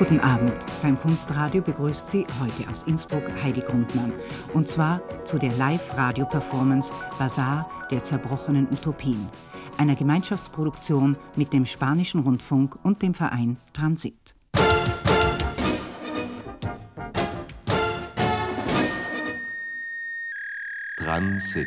Guten Abend. Beim Kunstradio begrüßt Sie heute aus Innsbruck Heidi Grundmann. Und zwar zu der Live-Radio-Performance Bazar der zerbrochenen Utopien, einer Gemeinschaftsproduktion mit dem Spanischen Rundfunk und dem Verein Transit. Transit.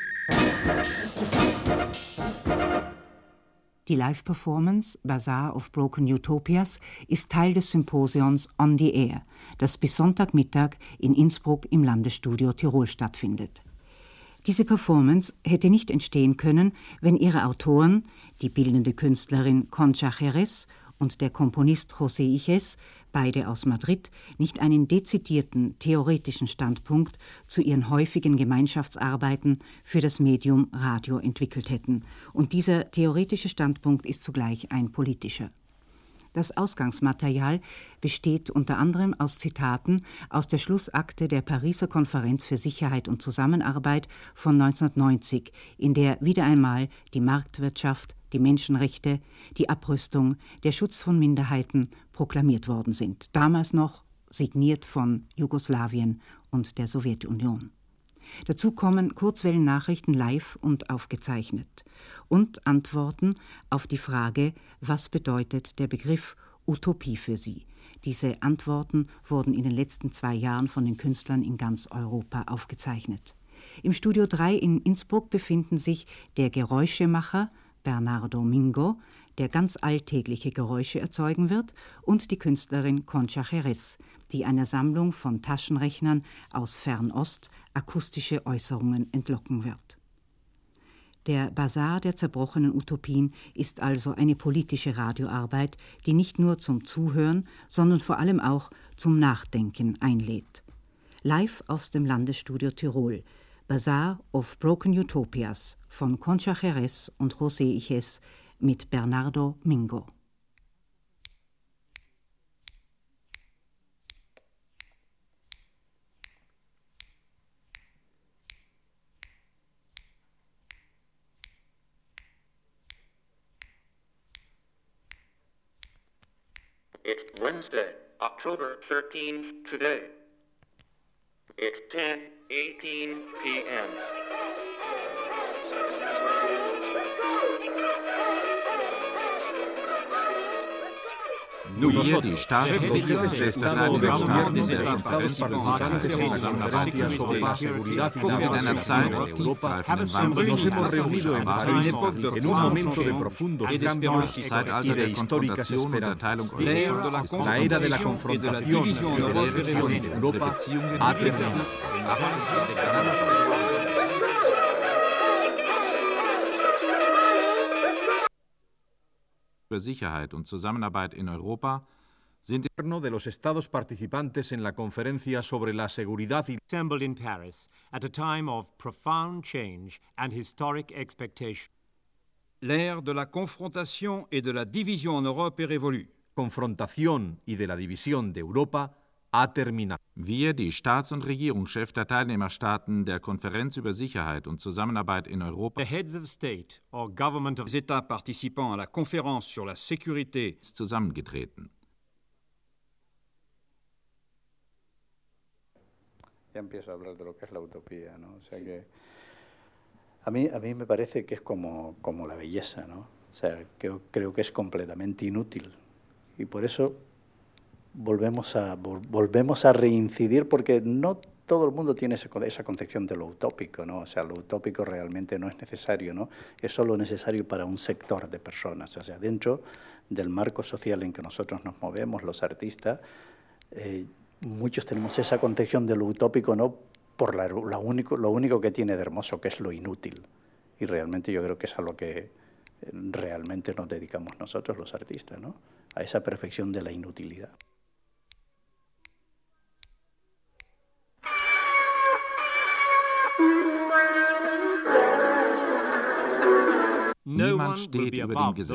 Die Live-Performance Bazar of Broken Utopias ist Teil des Symposions On the Air, das bis Sonntagmittag in Innsbruck im Landesstudio Tirol stattfindet. Diese Performance hätte nicht entstehen können, wenn ihre Autoren, die bildende Künstlerin Concha Jerez und der Komponist José Iges, beide aus Madrid, nicht einen dezidierten theoretischen Standpunkt zu ihren häufigen Gemeinschaftsarbeiten für das Medium Radio entwickelt hätten. Und dieser theoretische Standpunkt ist zugleich ein politischer. Das Ausgangsmaterial besteht unter anderem aus Zitaten aus der Schlussakte der Pariser Konferenz für Sicherheit und Zusammenarbeit von 1990, in der wieder einmal die Marktwirtschaft, die Menschenrechte, die Abrüstung, der Schutz von Minderheiten proklamiert worden sind. Damals noch signiert von Jugoslawien und der Sowjetunion. Dazu kommen Kurzwellennachrichten live und aufgezeichnet und Antworten auf die Frage, was bedeutet der Begriff Utopie für sie. Diese Antworten wurden in den letzten 2 Jahren von den Künstlern in ganz Europa aufgezeichnet. Im Studio 3 in Innsbruck befinden sich der Geräuschemacher Bernardo Mingo, der ganz alltägliche Geräusche erzeugen wird, und die Künstlerin Concha Jerez, die einer Sammlung von Taschenrechnern aus Fernost akustische Äußerungen entlocken wird. Der Bazar der zerbrochenen Utopien ist also eine politische Radioarbeit, die nicht nur zum Zuhören, sondern vor allem auch zum Nachdenken einlädt. Live aus dem Landesstudio Tirol, Bazar of Broken Utopias von Concha Jerez und José Iges mit Bernardo Mingo. It's Wednesday, October 13th today. It's 10:18 p.m. Wir, die Staats- und Regierungschefstände der Staaten der Konferenz über Sicherheit und Zusammenarbeit in Europa sind in einer Zeit der tiefgreifenden Wandlung en un momento de profundos cambios y de históricas esperanzas. La era de la confrontación y de la división en Europa ha terminado. Über Sicherheit und Zusammenarbeit in Europa sind de los estados participantes en la conferencia sobre la seguridad y assembled in Paris at a time of profound change and historic expectation. L'ère de la confrontation et de la division en Europe est révolue. Confrontación y de la división de Europa ha terminado. Wir, die Staats- und Regierungschefs der Teilnehmerstaaten der Konferenz über Sicherheit und Zusammenarbeit in Europa, The heads of state or government of Les États participants à la conférence sur la sécurité zusammengetreten. Ya empiezo a hablar de lo que es la utopía, ¿no? O sea que a mí me parece que es como la belleza, ¿no? O sea, que creo que es completamente inútil y por eso volvemos a reincidir, porque no todo el mundo tiene esa concepción de lo utópico, ¿no? O sea, lo utópico realmente no es necesario, ¿no? Es solo necesario para un sector de personas. O sea, dentro del marco social en que nosotros nos movemos, los artistas, muchos tenemos esa concepción de lo utópico, ¿no? Por lo único que tiene de hermoso, que es lo inútil. Y realmente yo creo que es a lo que realmente nos dedicamos nosotros, los artistas, ¿no? A esa perfección de la inutilidad. Niemand steht über dem Gesetz.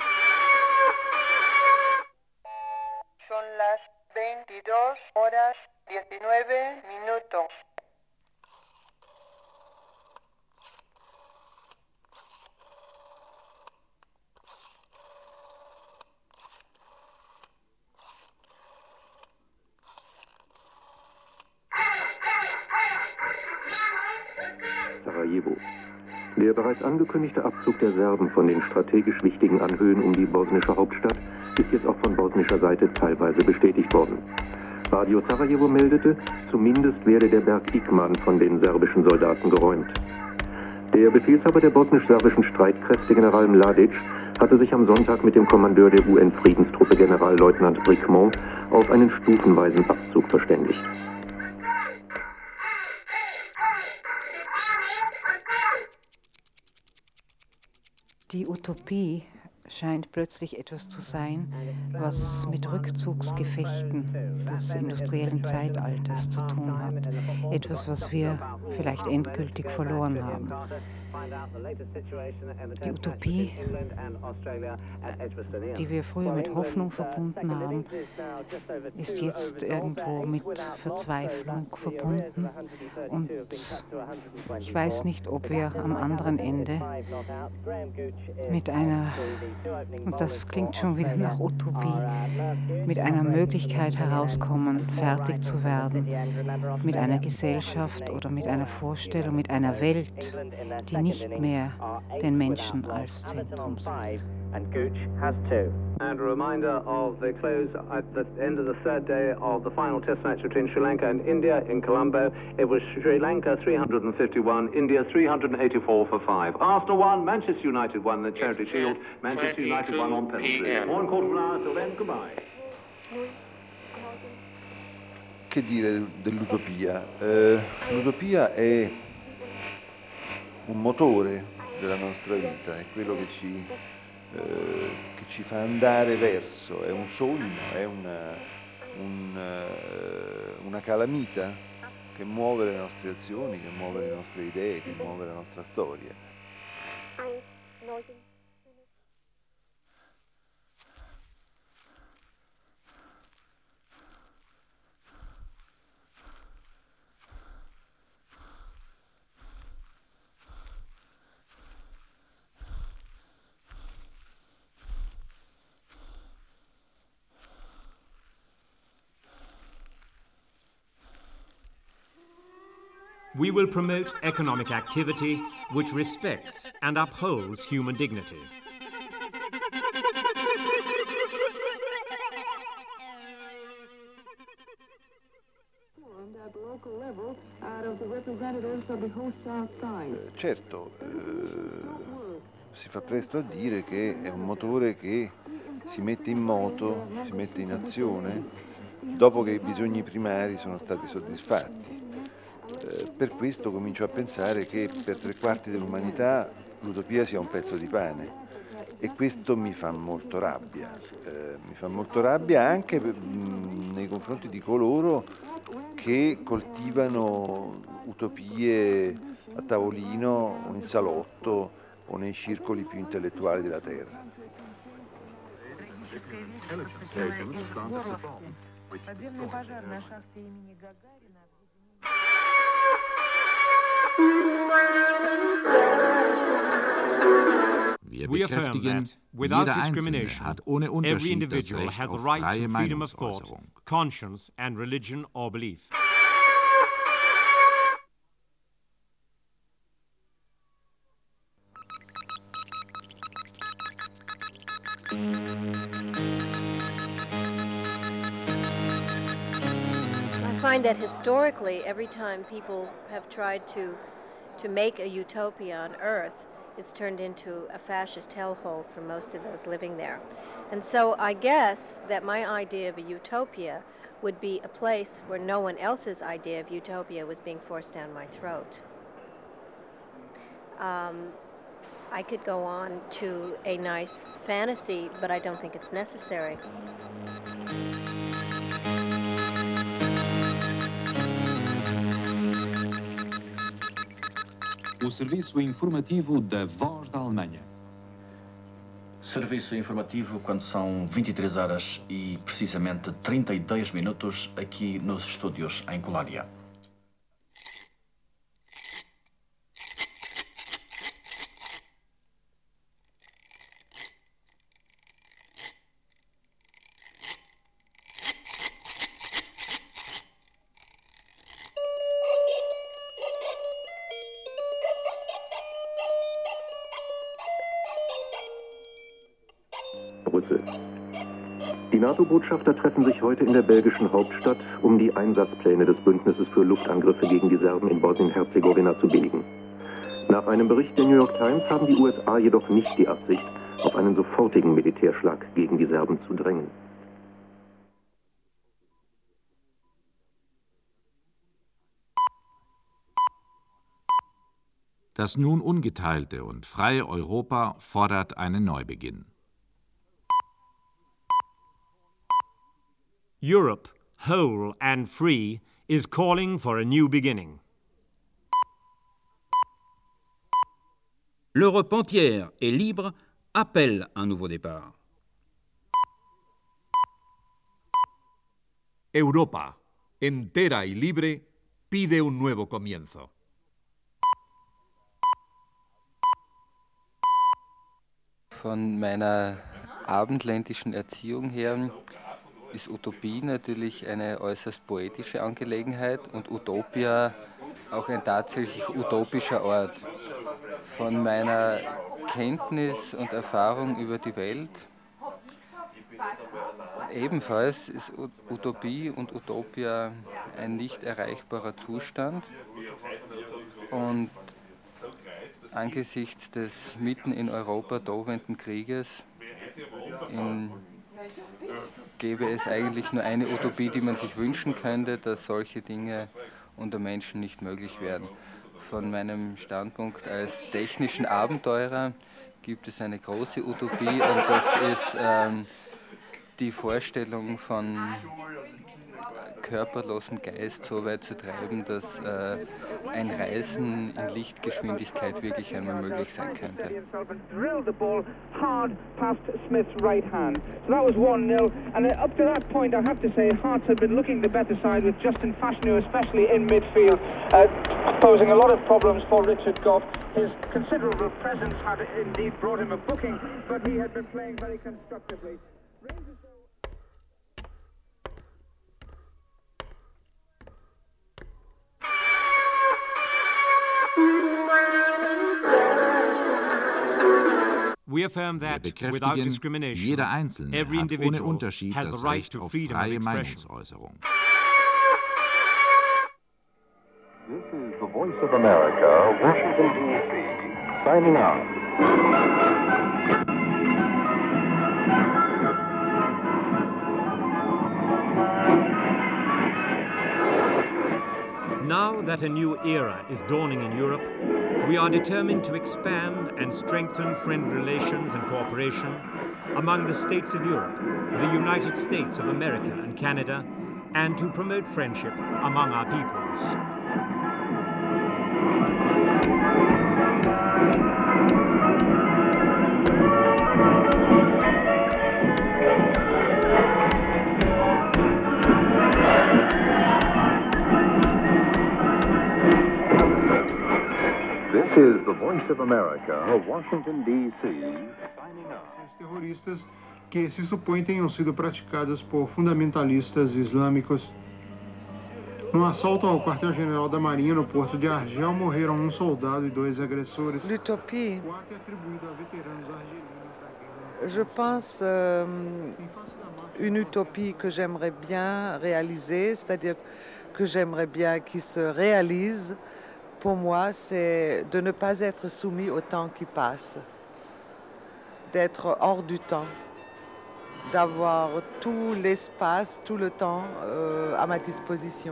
Son las 22:19. Sarajevo. Der bereits angekündigte Abzug der Serben von den strategisch wichtigen Anhöhen um die bosnische Hauptstadt ist jetzt auch von bosnischer Seite teilweise bestätigt worden. Radio Sarajevo meldete, zumindest werde der Berg Igman von den serbischen Soldaten geräumt. Der Befehlshaber der bosnisch-serbischen Streitkräfte, General Mladic, hatte sich am Sonntag mit dem Kommandeur der UN-Friedenstruppe, Generalleutnant Bricmont, auf einen stufenweisen Abzug verständigt. Die Utopie scheint plötzlich etwas zu sein, was mit Rückzugsgefechten des industriellen Zeitalters zu tun hat. Etwas, was wir vielleicht endgültig verloren haben. Die Utopie, die wir früher mit Hoffnung verbunden haben, ist jetzt irgendwo mit Verzweiflung verbunden. Und ich weiß nicht, ob wir am anderen Ende mit einer, und das klingt schon wieder nach Utopie, mit einer Möglichkeit herauskommen, fertig zu werden, mit einer Gesellschaft oder mit einer Vorstellung, mit einer Welt, die nicht mehr den Menschen als Zentrum sieht. And Gooch has two. And a reminder of the close at the end of the third day of the final test match between Sri Lanka and India in Colombo. It was Sri Lanka 351, India 384 for 5. Arsenal won, Manchester United won the Charity Shield, Manchester United won on penalty. More in quarter of an hour, till then, goodbye. Che dire dell'utopia? L'utopia è un motore della nostra vita, è quello che ci fa andare verso, è un sogno, è una calamita che muove le nostre azioni, che muove le nostre idee, che muove la nostra storia. We will promote economic activity which respects and upholds human dignity. Certo, si fa presto a dire che è un motore che si mette in moto, si mette in azione dopo che i bisogni primari sono stati soddisfatti. Per questo comincio a pensare che per 3/4 dell'umanità l'utopia sia un pezzo di pane e questo mi fa molto rabbia. Mi fa molto rabbia anche nei confronti di coloro che coltivano utopie a tavolino o in salotto o nei circoli più intellettuali della terra. Wir bekräftigen, jeder Einzelne hat ohne Unterschied das Recht auf freie Meinungsäußerung. Conscience and religion or belief. I find that historically, every time people have tried to make a utopia on Earth, it's turned into a fascist hellhole for most of those living there. And so I guess that my idea of a utopia would be a place where no one else's idea of utopia was being forced down my throat. I could go on to a nice fantasy, but I don't think it's necessary. O serviço informativo da Voz da Alemanha. Serviço informativo quando são 23 horas e precisamente 32 minutos aqui nos estúdios em Colónia. Brüssel. Die NATO-Botschafter treffen sich heute in der belgischen Hauptstadt, um die Einsatzpläne des Bündnisses für Luftangriffe gegen die Serben in Bosnien-Herzegowina zu billigen. Nach einem Bericht der New York Times haben die USA jedoch nicht die Absicht, auf einen sofortigen Militärschlag gegen die Serben zu drängen. Das nun ungeteilte und freie Europa fordert einen Neubeginn. Europe, whole and free, is calling for a new beginning. L'Europe entière et libre appelle un nouveau départ. Europa, entera y libre, pide un nuevo comienzo. Von meiner abendländischen Erziehung her ist Utopie natürlich eine äußerst poetische Angelegenheit und Utopia auch ein tatsächlich utopischer Ort. Von meiner Kenntnis und Erfahrung über die Welt ebenfalls ist Utopie und Utopia ein nicht erreichbarer Zustand und angesichts des mitten in Europa tobenden Krieges gäbe es eigentlich nur eine Utopie, die man sich wünschen könnte, dass solche Dinge unter Menschen nicht möglich wären. Von meinem Standpunkt als technischen Abenteurer gibt es eine große Utopie und das ist die Vorstellung von körperlosen Geist so weit zu treiben, dass ein Reisen in Lichtgeschwindigkeit wirklich einmal möglich sein könnte. Drilled the ball hard past Smith's right hand. So that was 1-0, and up to that point I have to say Hearts had been looking the better side with Justin Fashanu especially in midfield, posing a lot of problems for Richard Gough. His considerable presence had indeed brought him a booking, but he had been playing very constructively. We affirm that, without discrimination, jeder Einzelne every hat ohne individual Unterschied has das the right Recht to auf freedom of freie expression. Meinungsäußerung. This is the Voice of America, Washington, D.C., signing out. Now that a new era is dawning in Europe, we are determined to expand and strengthen friendly relations and cooperation among the states of Europe, the United States of America and Canada, and to promote friendship among our peoples. This is the Voice of America, Washington, D.C., signing out. Terroristas que se supõem tenham sido praticadas por fundamentalistas islâmicos. No assalto ao quartel-general da Marinha no porto de Argel, morreram um soldado e 2 agressores. L'utopie, je pense, une utopie que j'aimerais bien réaliser, c'est-à-dire que j'aimerais bien qu'il se réalise, pour moi, c'est de ne pas être soumis au temps qui passe, d'être hors du temps, d'avoir tout l'espace, tout le temps à ma disposition.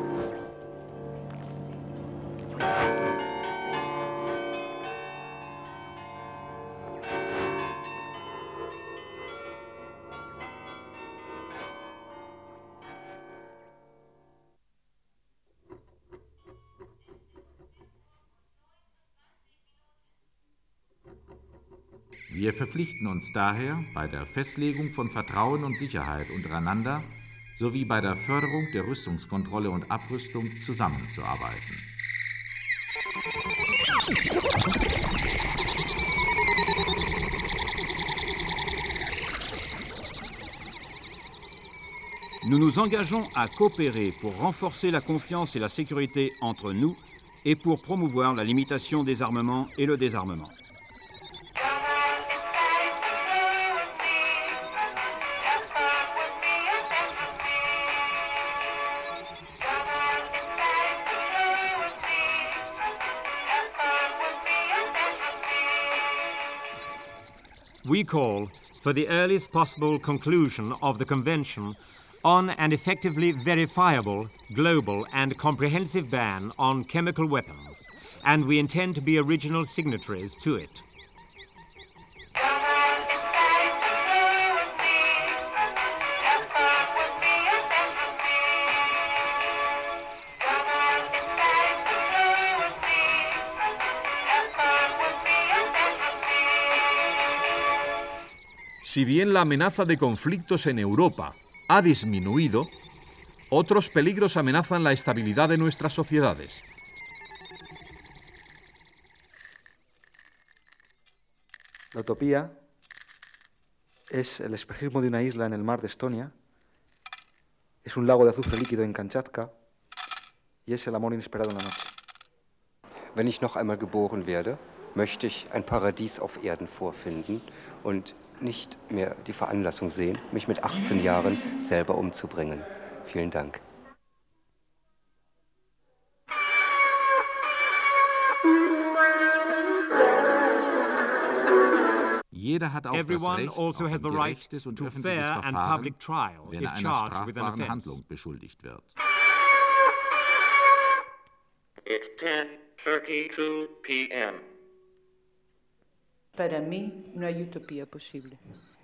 Wir verpflichten uns daher, bei der Festlegung von Vertrauen und Sicherheit untereinander sowie bei der Förderung der Rüstungskontrolle und Abrüstung zusammenzuarbeiten. Nous nous engageons à coopérer pour renforcer la confiance et la sécurité entre nous et pour promouvoir la limitation des armements et le désarmement. we call for the earliest possible conclusion of the Convention on an effectively verifiable, global and comprehensive ban on chemical weapons, and we intend to be original signatories to it. Si bien la amenaza de conflictos en Europa ha disminuido, otros peligros amenazan la estabilidad de nuestras sociedades. La utopía es el espejismo de una isla en el mar de Estonia, es un lago de azufre líquido en Kamchatka y es el amor inesperado en la noche. Wenn ich noch einmal geboren werde, möchte ich ein Paradies auf Erden vorfinden und nicht mehr die Veranlassung sehen, mich mit 18 Jahren selber umzubringen. Vielen Dank. Jeder hat auch Everyone das Recht also auf has ein the right gerechtes und to öffentliches fair and Verfahren, public trial wenn if er einer charged with an strafbaren offense. Handlung beschuldigt wird. It's 10:32 p.m. Para mí no hay utopía posible.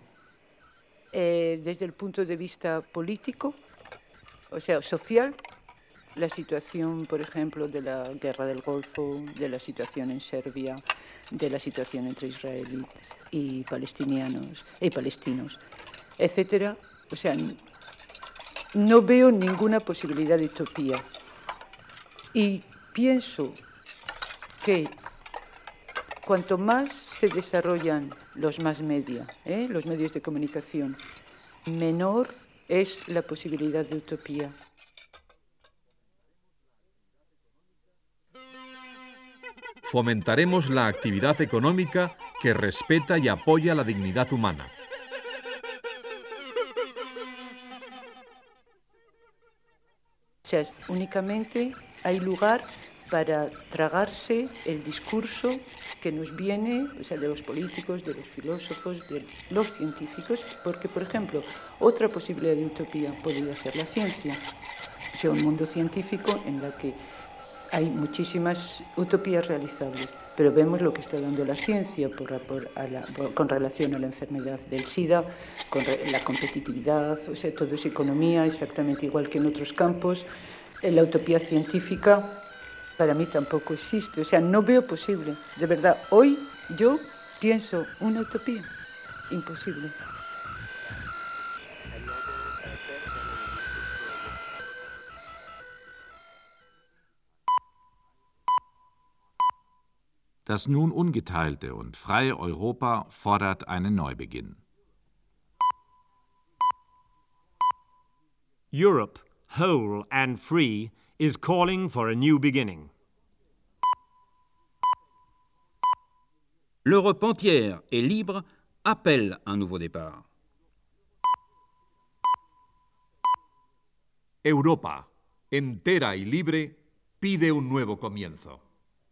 Desde el punto de vista político, o sea, social, la situación, por ejemplo, de la guerra del Golfo, de la situación en Serbia, de la situación entre israelíes y palestinos, etcétera. O sea, no veo ninguna posibilidad de utopía. Y pienso que cuanto más se desarrollan los más media, los medios de comunicación, menor es la posibilidad de utopía. Fomentaremos la actividad económica que respeta y apoya la dignidad humana. O sea, únicamente hay lugar para tragarse el discurso que nos viene, o sea, de los políticos, de los filósofos, de los científicos, porque, por ejemplo, otra posibilidad de utopía podría ser la ciencia, o sea, un mundo científico en el que hay muchísimas utopías realizables, pero vemos lo que está dando la ciencia con relación a la enfermedad del SIDA, con la competitividad, o sea, todo es economía, exactamente igual que en otros campos. La utopía científica para mí tampoco existe, o sea, no veo posible. De verdad, hoy yo pienso una utopía imposible. Das nun ungeteilte und freie Europa fordert einen Neubeginn. Europe, whole and free, is calling for a new beginning. L'Europe entière et libre appelle un nouveau départ. Europa, entera y libre, pide un nuevo comienzo.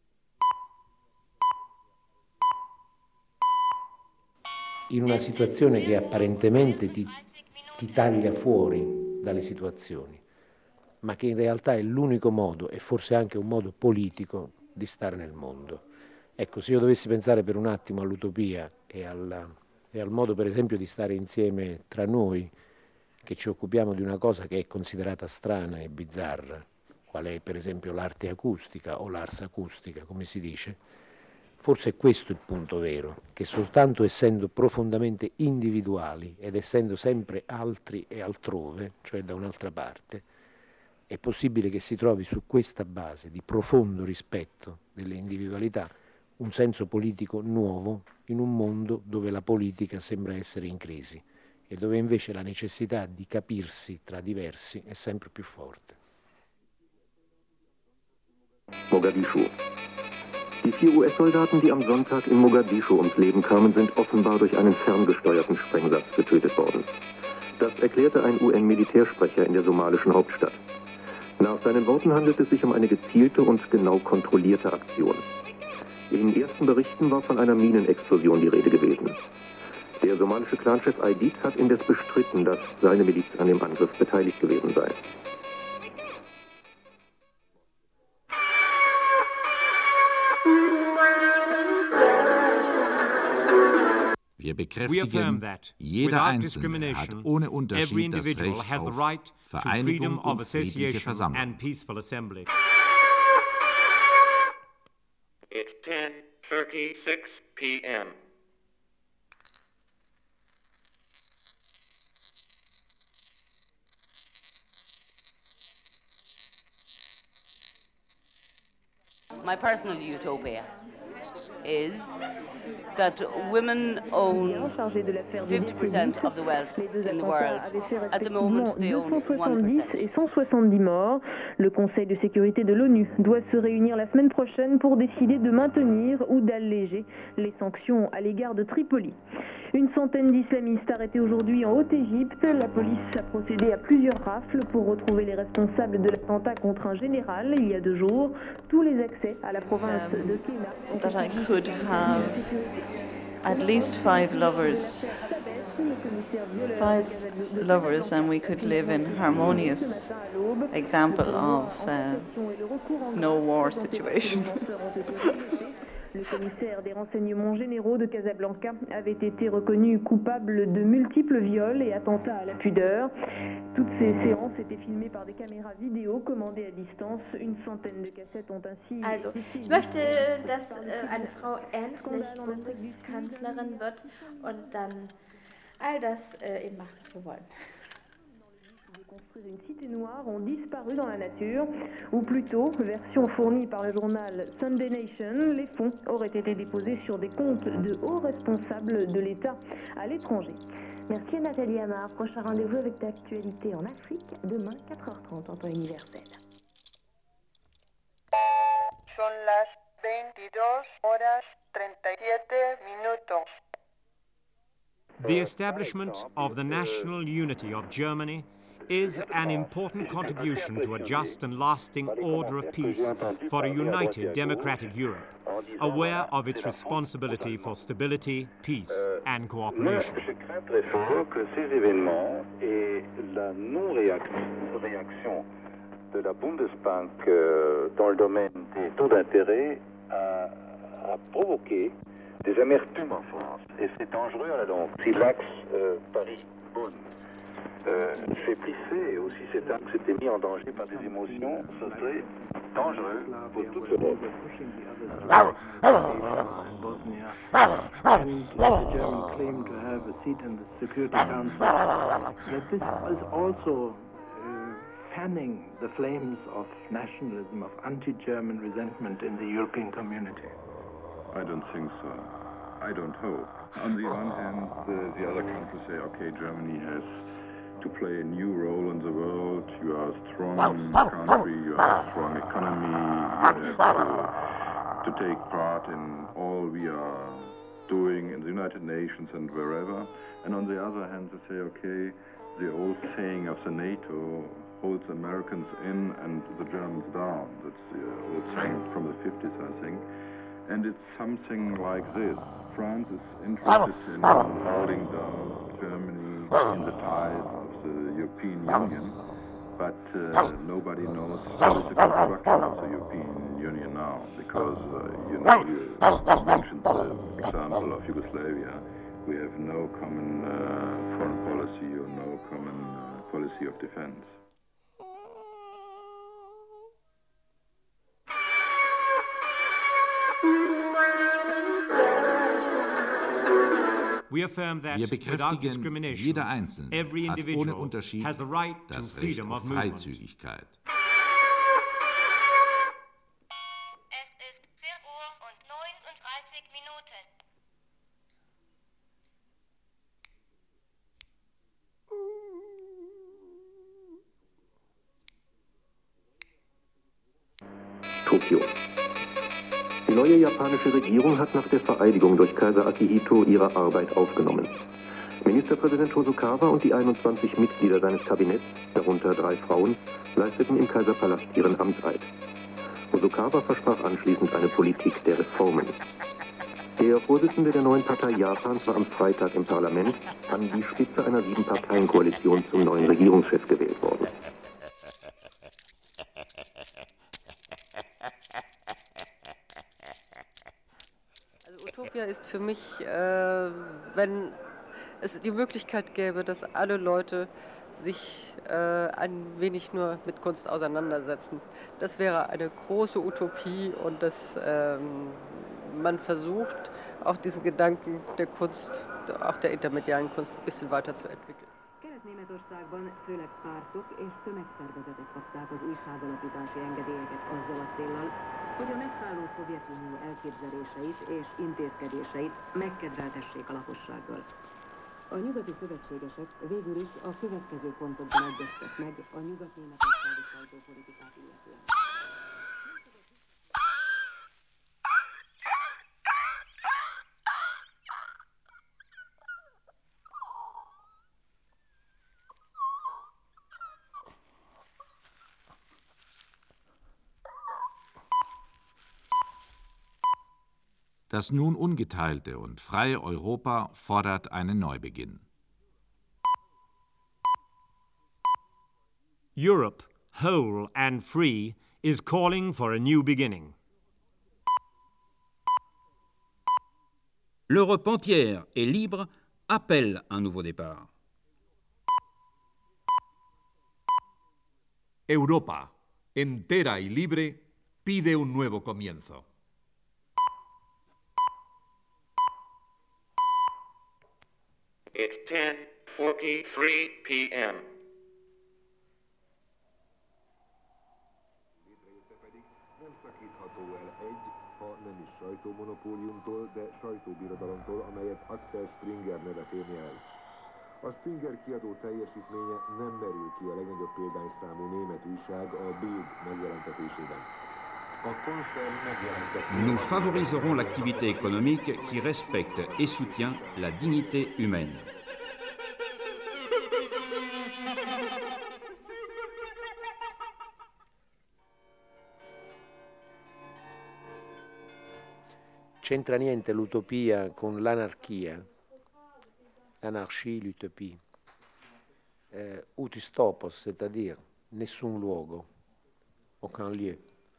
In una situazione che apparentemente ti taglia fuori dalle situazioni, ma che in realtà è l'unico modo, e forse anche un modo politico, di stare nel mondo. Ecco, se io dovessi pensare per un attimo all'utopia e al modo, per esempio, di stare insieme tra noi, che ci occupiamo di una cosa che è considerata strana e bizzarra, qual è per esempio l'arte acustica o l'ars acustica, come si dice, forse è questo il punto vero, che soltanto essendo profondamente individuali ed essendo sempre altri e altrove, cioè da un'altra parte, è possibile che si trovi su questa base di profondo rispetto delle individualità un senso politico nuovo in un mondo dove la politica sembra essere in crisi e dove invece la necessità di capirsi tra diversi è sempre più forte. Mogadischu. Die 4 US-Soldaten, die am Sonntag in Mogadischu ums Leben kamen, sind offenbar durch einen ferngesteuerten Sprengsatz getötet worden. Das erklärte ein UN-Militärsprecher in der somalischen Hauptstadt. Nach seinen Worten handelt es sich um eine gezielte und genau kontrollierte Aktion. In ersten Berichten war von einer Minenexplosion die Rede gewesen. Der somalische Clanchef Aidid hat indes bestritten, dass seine Miliz an dem Angriff beteiligt gewesen sei. Wir bekräftigen, jeder Einzelne hat ohne Unterschied das Recht auf Vereinigung und friedliche Versammlung. It's 10:36 p.m. My personal utopia is that women own 50% of the wealth in the world. At the moment, they own 1%. Et 170 morts. Le Conseil de sécurité de l'ONU doit se réunir la semaine prochaine pour décider de maintenir ou d'alléger les sanctions à l'égard de Tripoli. Une centaine d'islamistes arrêtés aujourd'hui en Haute-Égypte. La police a procédé à plusieurs rafles pour retrouver les responsables de l'attentat contre un général il y a 2 jours. Tous les accès à la province de Kéna. That I could have at least 5 lovers. 5 lovers, and we could live in harmonious example of no war situation. Le commissaire des renseignements généraux de Casablanca avait été reconnu coupable de multiples viols et attentats à la pudeur. Toutes ces séances étaient filmées par des caméras vidéo commandées à distance. Une centaine de cassettes ont ainsi... Also, ich möchte, dass eine Frau endlich Bundeskanzlerin wird und dann all das eben macht, was wir wollen. Construire une cité noire ont disparu dans la nature, ou plutôt, version fournie par le journal Sunday Nation, les fonds auraient été déposés sur des comptes de hauts responsables de l'État à l'étranger. Merci à Nathalie Amar. Prochain rendez-vous avec l'actualité en Afrique, demain 4h30 en temps universel. Son las 22:37. The establishment of the national unity of Germany is an important contribution to a just and lasting order of peace for a united democratic Europe, aware of its responsibility for stability, peace and cooperation. Je crains très fort que ces événements et la non-réaction de la Bundesbank dans le domaine des taux d'intérêt a provoqué des amertumes en France. Et c'est dangereux à la longue. Si l'axe Paris-Bonn faiblissait et aussi cet axe était mis en danger par des émotions, ce serait dangereux pour toute l'Europe. The German claim to have a seat in the Security Council, that this is also fanning the flames of nationalism, of anti-German resentment in the European community. I don't think so. I don't hope. On the one hand, the other countries say, okay, Germany has to play a new role in the world. You are a strong country, you are a strong economy, you have to take part in all we are doing in the United Nations and wherever. And on the other hand, they say, okay, the old saying of the NATO holds Americans in and the Germans down. That's the old saying from the 50s, I think. And it's something like this. France is interested in holding down Germany in the ties of the European Union, but nobody knows what is the construction of the European Union now, because you mentioned the example of Yugoslavia. We have no common foreign policy or no common policy of defense. We affirm that Wir without discrimination, jeder Einzelne every hat individual ohne Unterschied has the right to das Recht freedom auf of movement. Freizügigkeit. Tokio. Die neue japanische Regierung hat nach der Vereidigung durch Kaiser Akihito ihre Arbeit aufgenommen. Ministerpräsident Hosokawa und die 21 Mitglieder seines Kabinetts, darunter 3 Frauen, leisteten im Kaiserpalast ihren Amtseid. Hosokawa versprach anschließend eine Politik der Reformen. Der Vorsitzende der neuen Partei Japans war am Freitag im Parlament an die Spitze einer 7-Parteien-Koalition zum neuen Regierungschef gewählt worden. Also Utopia ist für mich, wenn es die Möglichkeit gäbe, dass alle Leute sich ein wenig nur mit Kunst auseinandersetzen. Das wäre eine große Utopie und dass man versucht, auch diesen Gedanken der Kunst, auch der intermedialen Kunst, ein bisschen weiterzuentwickeln. Kelet-Németországban főleg pártok és tömegszervezetek kapták az újságalapítási engedélyeket azzal a céllal, hogy a megszálló Szovjetunió elképzeléseit és intézkedéseit megkedveltessék a lakossággal. A nyugati szövetségesek végül is a következő pontokban egyeztek meg a nyugat-németországi sajtópolitikát illetően. Das nun ungeteilte und freie Europa fordert einen Neubeginn. Europe, whole and free, is calling for a new beginning. L'Europe entière et libre appelle un nouveau départ. Europa, entera y libre, pide un nuevo comienzo. It's 10:43 p.m. Nem szakítható el egy, ha nem is sajtómonopóliumtól, de sajtóbirodalomtól, amelyet Axel Springer neve férni el. A Springer kiadó teljesítménye nem merül ki a legnagyobb példányszámú német újság, a Bild megjelentetésében. Nous favoriserons l'activité économique qui respecte et soutient la dignité humaine. C'entra niente l'utopia con l'anarchia, l'anarchie, l'utopie. Utistopos, c'est-à-dire nessun luogo, aucun lieu.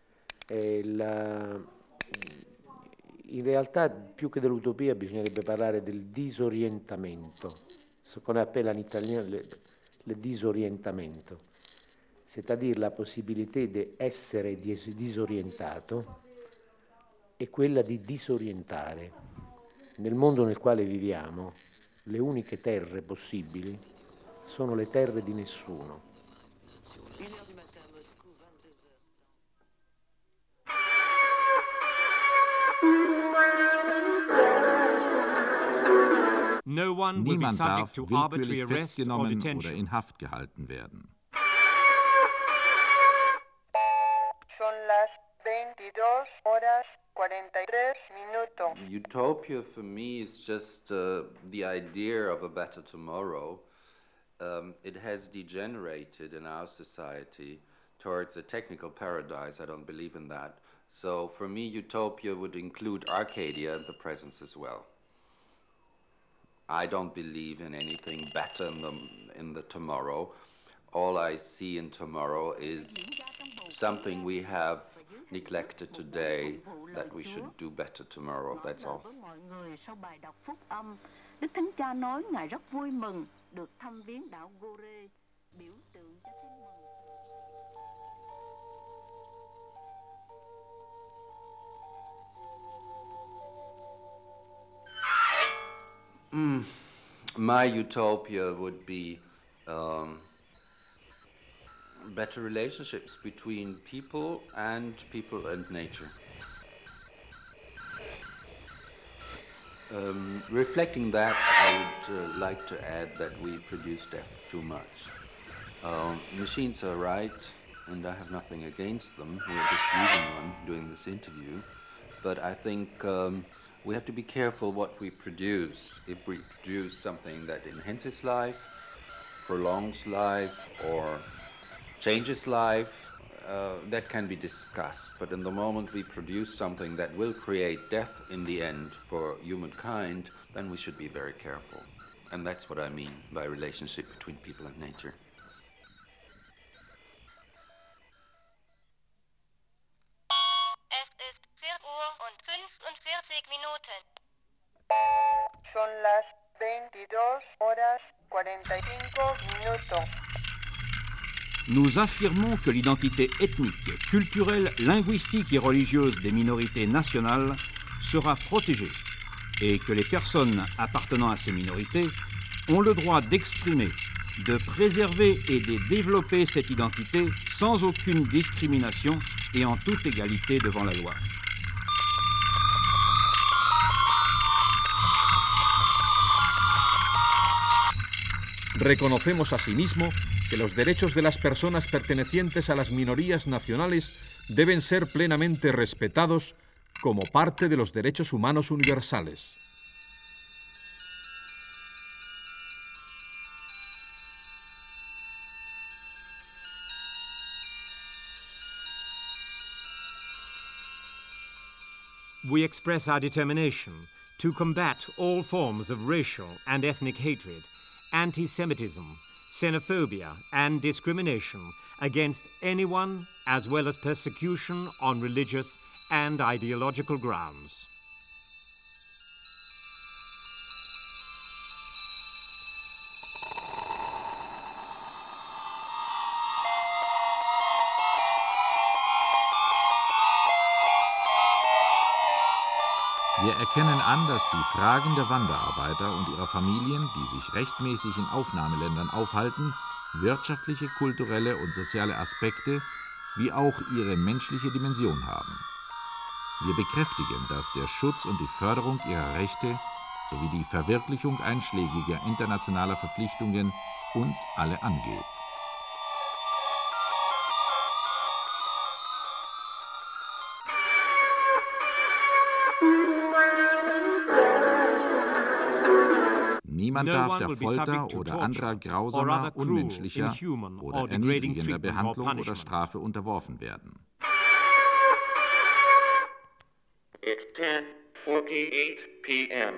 In realtà più che dell'utopia bisognerebbe parlare del disorientamento, ce qu'on appelle en italien le disorientamento, c'est-à-dire la possibilità di essere disorientato e quella di disorientare. Nel mondo nel quale viviamo, le uniche terre possibili sono le terre di nessuno. No one will be Niemand subject darf to arbitrary willkürlich arrest or festgenommen oder detention. in Haft gehalten werden. Son las 22:43. Utopia for me is just the idea of a better tomorrow. It has degenerated in our society towards a technical paradise. I don't believe in that. So for me, utopia would include Arcadia and the presence as well. I don't believe in anything better in the tomorrow. All I see in tomorrow is something we have neglected today that we should do better tomorrow. That's all. Đức Thánh Cha nói Ngài rất vui mừng được thăm viếng đạo Gore, biểu tượng cho tin mừng. My utopia would be better relationships between people and nature. Reflecting that, I would like to add that we produce death too much. Machines are right, and I have nothing against them. We're just using one during this interview. But I think we have to be careful what we produce. If we produce something that enhances life, prolongs life, or changes life, that can be discussed, but in the moment we produce something that will create death in the end for humankind, then we should be very careful. And that's what I mean by relationship between people and nature. Es ist 4:45. Son las 22:45. Nous affirmons que l'identité ethnique, culturelle, linguistique et religieuse des minorités nationales sera protégée et que les personnes appartenant à ces minorités ont le droit d'exprimer, de préserver et de développer cette identité sans aucune discrimination et en toute égalité devant la loi. Reconocemos asimismo que los derechos de las personas pertenecientes a las minorías nacionales deben ser plenamente respetados como parte de los derechos humanos universales. We express our determination to combat all forms of racial and ethnic hatred, anti-Semitism, xenophobia and discrimination against anyone, as well as persecution on religious and ideological grounds. Wir erkennen an, dass die Fragen der Wanderarbeiter und ihrer Familien, die sich rechtmäßig in Aufnahmeländern aufhalten, wirtschaftliche, kulturelle und soziale Aspekte wie auch ihre menschliche Dimension haben. Wir bekräftigen, dass der Schutz und die Förderung ihrer Rechte sowie die Verwirklichung einschlägiger internationaler Verpflichtungen uns alle angeht. Niemand darf der Folter oder anderer grausamer, unmenschlicher oder erniedrigender Behandlung oder Strafe unterworfen werden. It's 10:48 p.m.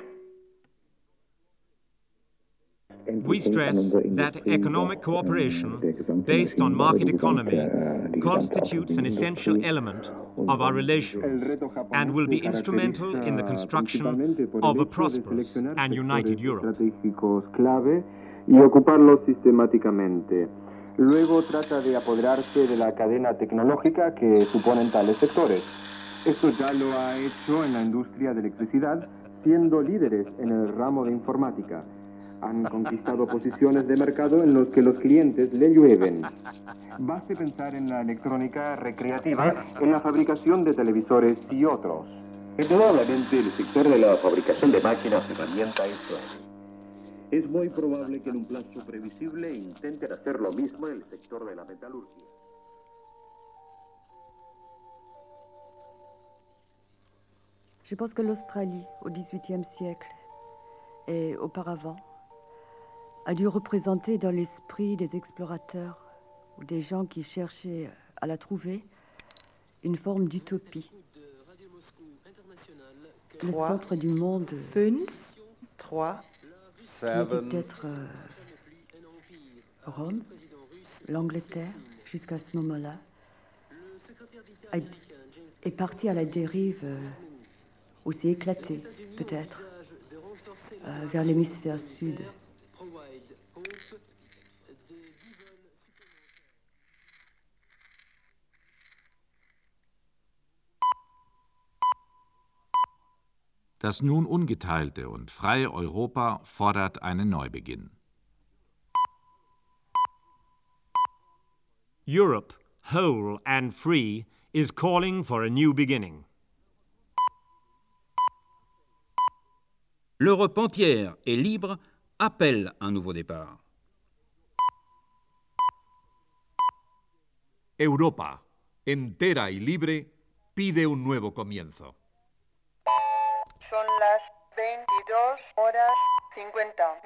We stress that economic cooperation based on market economy constitutes an essential element of our relations and will be instrumental in the construction of a prosperous and united Europe. Clave y ocuparlos sistemáticamente. Luego trata de apoderarse de la cadena tecnológica que suponen tales sectores. Esto ya lo ha hecho en la industria de electricidad, siendo líderes en el ramo de informática. Han conquistado posiciones de mercado en los que los clientes le llueven. Baste pensar en la electrónica recreativa, en la fabricación de televisores y otros. Indudablemente el sector de la fabricación de máquinas, herramientas y clave. Es muy probable que en un plazo previsible intenten hacer lo mismo en el sector de la metalurgia. Je pense que l'Australie, au XVIIIe siècle et auparavant, a dû représenter dans l'esprit des explorateurs ou des gens qui cherchaient à la trouver une forme d'utopie. Le centre du monde. 5, 3, qui était peut-être Rome, l'Angleterre, jusqu'à ce moment-là, est parti à la dérive aussi éclatée, peut-être, vers l'hémisphère sud. Das nun ungeteilte und freie Europa fordert einen Neubeginn. Europe, whole and free, is calling for a new beginning. L'Europe entière et libre appelle un nouveau départ. Europa, entera y libre, pide un nuevo comienzo. Son las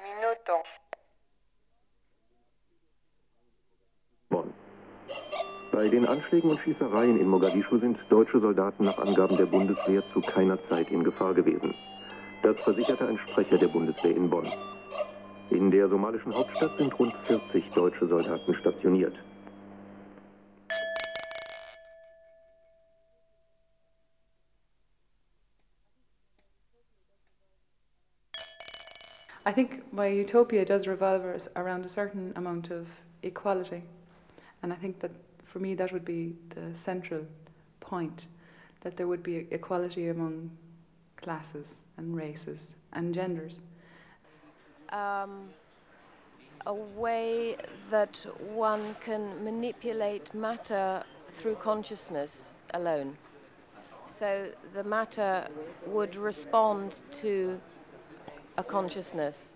22:50. Bei den Anschlägen und Schießereien in Mogadischu sind deutsche Soldaten nach Angaben der Bundeswehr zu keiner Zeit in Gefahr gewesen. Das versicherte ein Sprecher der Bundeswehr in Bonn. In der somalischen Hauptstadt sind rund 40 deutsche Soldaten stationiert. I think my utopia does revolve around a certain amount of equality. And I think that for me that would be the central point, that there would be equality among classes and races and genders. A way that one can manipulate matter through consciousness alone. So the matter would respond to a consciousness.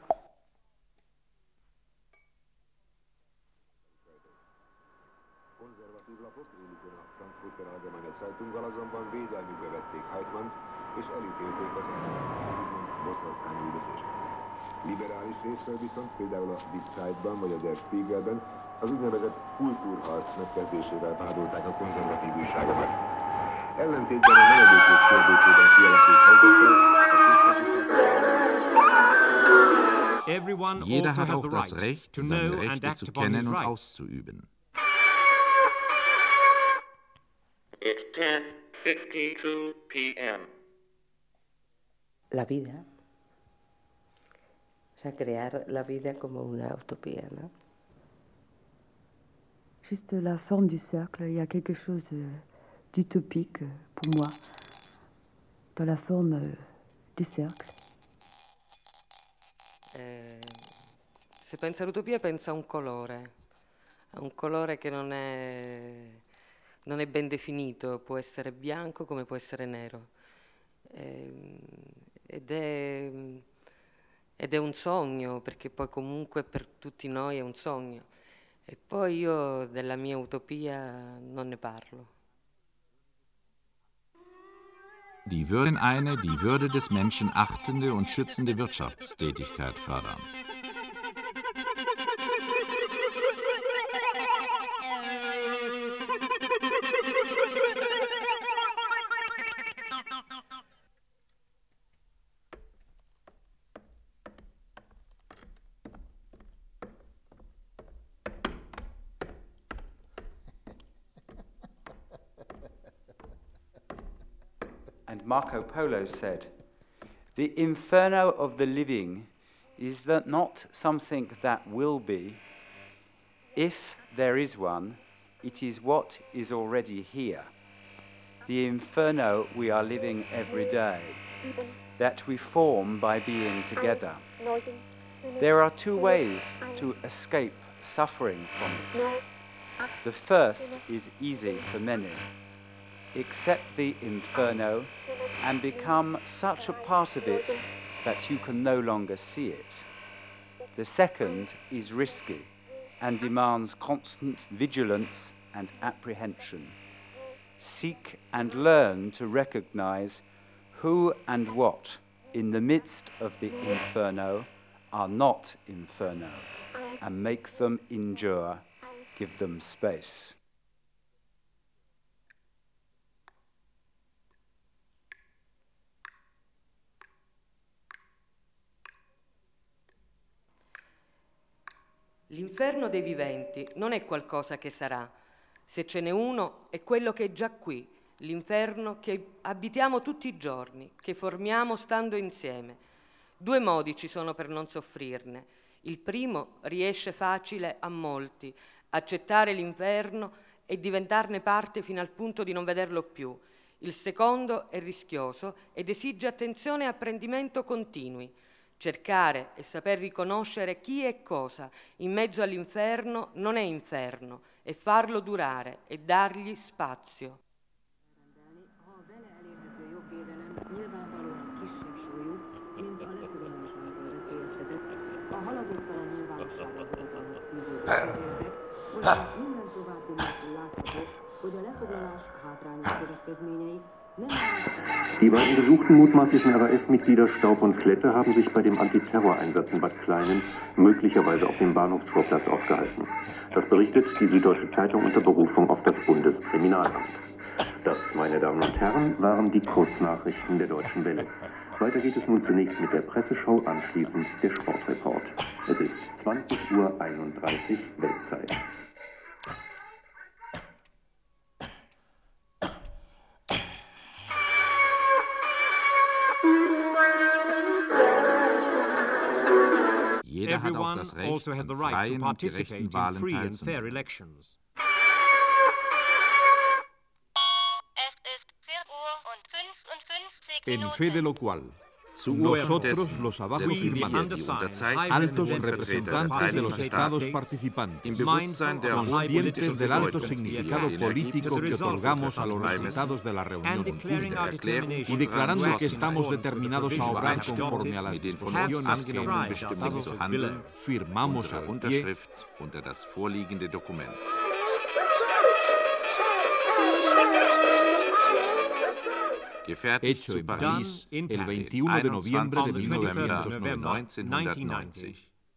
Konzervatív lapok, élükön a Frankfurter Allgemeine Zeitunggal azonban védelmükbe vették Heitmann-t, és elítélték az úgymond boszorkányi üldözést. Liberális részről viszont például a Die Zeitban vagy a Der Spiegelben az úgynevezett kultúrharc megkezdésével vádolták a konzervatív újságokat. Ellentétben a menedékjog kérdésében kialakult Jeder hat auch das Recht, seine Rechte zu kennen und auszuüben. It's 10:52 p.m. La vida. O sea, crear la vida como una utopía, ¿no? Juste la forme du cercle, il y a quelque chose d'utopique pour moi, dans la forme du cercle. Se pensa all'utopia pensa a un colore che non è ben definito, può essere bianco come può essere nero, ed è un sogno, perché poi comunque per tutti noi è un sogno, e poi io della mia utopia non ne parlo. Die würden die Würde des Menschen achtende und schützende Wirtschaftstätigkeit fördern. And Marco Polo said, "The inferno of the living is that not something that will be. If there is one, it is what is already here. The inferno we are living every day, that we form by being together. There are two ways to escape suffering from it. The first is easy for many. Accept the inferno and become such a part of it that you can no longer see it. The second is risky and demands constant vigilance and apprehension. Seek and learn to recognize who and what in the midst of the inferno are not inferno, and make them endure, give them space." L'inferno dei viventi non è qualcosa che sarà. Se ce n'è uno, è quello che è già qui, l'inferno che abitiamo tutti i giorni, che formiamo stando insieme. Due modi ci sono per non soffrirne. Il primo riesce facile a molti, accettare l'inferno e diventarne parte fino al punto di non vederlo più. Il secondo è rischioso ed esige attenzione e apprendimento continui. Cercare e saper riconoscere chi e cosa in mezzo all'inferno non è inferno, e farlo durare e dargli spazio. Hogy a lefoglalás hátrányos következményei nem Die beiden gesuchten mutmaßlichen RAF-Mitglieder Staub und Klette haben sich bei dem Antiterroreinsatz in Bad Kleinen möglicherweise auf dem Bahnhofsvorplatz aufgehalten. Das berichtet die Süddeutsche Zeitung unter Berufung auf das Bundeskriminalamt. Das, meine Damen und Herren, waren die Kurznachrichten der Deutschen Welle. Weiter geht es nun zunächst mit der Presseschau, anschließend der Sportreport. Es ist 20:31 Uhr Weltzeit. Jeder hat auch das Recht, also has the an right to freien und participate gerechten in Wahlen free and fair teilzunehmen. elections. En fe de lo cual, nosotros, los abajo firmantes, altos representantes de los estados participantes, conscientes del alto significado político que otorgamos a los resultados de la reunión última, y declarando que estamos determinados a obrar conforme a las disposiciones que hemos establecido, firmamos al pie Unterschrift unter das vorliegende Dokument. hecho en París el 21 de noviembre de 1990.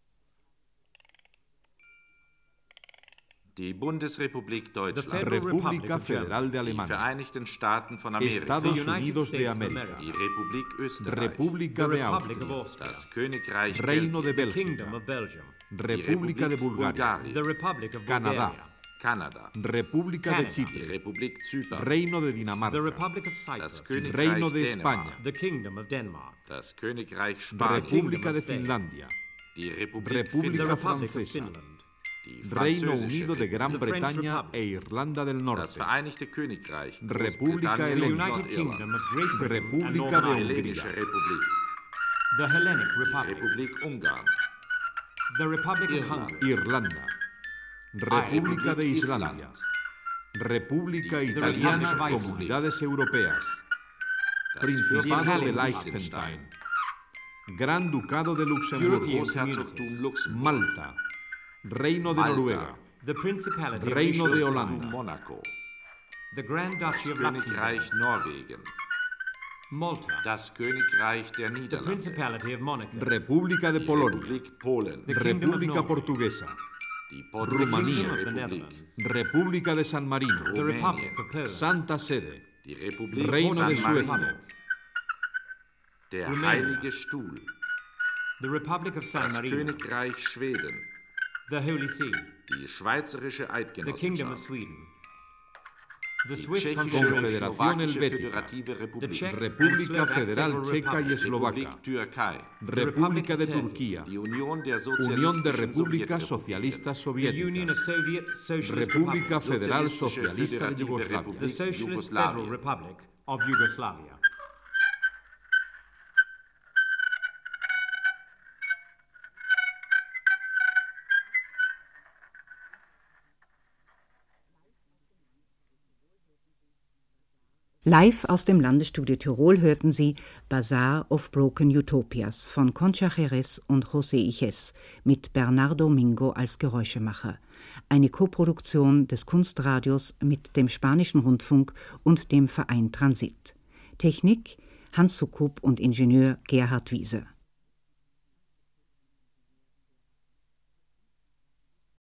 Die Bundesrepublik Deutschland, República Federal de die Alemania, Vereinigten Staaten von Amerika, Estados Unidos de América, die Republik Österreich, República de Austria, das Königreich Reino de Belgien, Bélgica, República de Bulgaria, Canadá, Kanada, República de Chipre, Republik Zypern, Reino de Dinamarca, das Königreich Reino de Dänemark, España, das Königreich Spanien, República de Finlandia, die Republik República Finnland, Francesa, die Reino Französische Unido de Gran Republik, Bretaña e Irlanda del das Norte, Vereinigte Königreich, República Großbritannien und Helénica, Nordirland, República de die Hellenische Hungría, Republik, The Hellenic die Republic, Republik Ungarn, the Republic of Irland, Hungary, Irlanda, República de Islandia, República Die Italiana, Italienische Comunidades Europeas, das Principado de Fürstentum Liechtenstein, Gran Ducado de Luxemburgo, Großherzogtum Luxemburg, Malta, Reino de Malta, Noruega, the Principality of Reino de Liechtenstein, Holanda, Monaco, the Grand das Duchy of Königreich Luxembourg, Norwegen, Malta, das Königreich der the Niederlande, Principality of Monaco, República de die Polonia, Republik Polen, the Kingdom of República Norway, Portuguesa, die Rumanía, Portugiesische of the Republik, Netherlands, República de San Marino, the Republic of Poland, Santa Sede, die Republik Reino San de Marino, Suecia, der Rumänien, Heilige Stuhl, the Republic of San das Marino, Königreich Schweden, the Holy See, die Schweizerische the Kingdom of Eidgenossenschaft, Sweden, the die Swiss Tschechische und Confederación Slowakische Helvética, Föderative the Republik, Czech and República Slovak Federal Federal Checa y Republic, Eslovaca, Republik Türkei, República de Turkey, Turquía, die Union der Unión de Sozialistischen Repúblicas Sowjetrepubliken, Socialistas the Union of Soviéticas, Socialist República Republics, Federal Sozialistische Socialista de Föderative Yugoslavia, the Republik Socialist Federal Jugoslawien, Republic of Yugoslavia. Live aus dem Landesstudio Tirol hörten Sie Bazaar of Broken Utopias von Concha Jerez und José Iges mit Bernardo Mingo als Geräuschemacher. Eine Koproduktion des Kunstradios mit dem Spanischen Rundfunk und dem Verein Transit. Technik Hans Sukup und Ingenieur Gerhard Wieser.